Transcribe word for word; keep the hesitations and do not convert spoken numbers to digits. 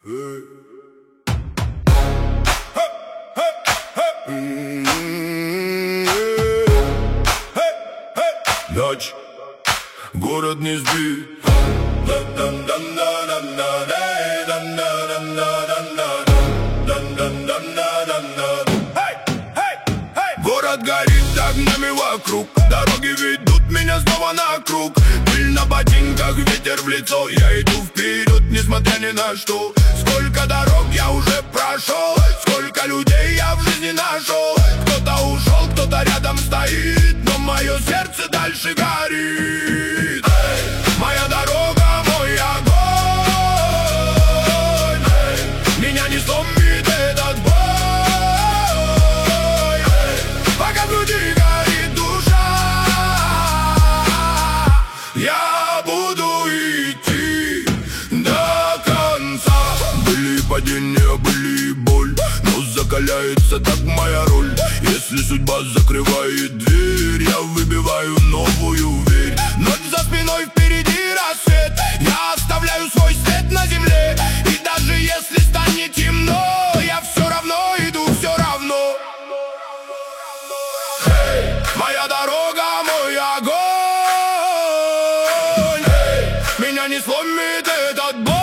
Ночь, город не спит. Город горит огнями вокруг, дороги ведут меня снова на круг. Пыль на ботинках, ветер в лицо, я иду вперед, несмотря ни на что. Сколько дорог я уже прошел, сколько людей я в жизни нашел. Кто-то ушел, кто-то рядом стоит, но мое сердце дальше горит. Моя дорога, мой огонь, меня не сломит этот бой. Пока в груди горит душа, я буду идти до конца. Были падения, были боль, но закаляется так моя роль. Если судьба закрывает дверь, я выбиваю новую дверь. Ночь за спиной, впереди рассвет, я оставляю свой след на земле. И даже если станет темно, я все равно иду, все равно. Hey, моя дорога, мой огонь, hey, меня не сломит этот бой.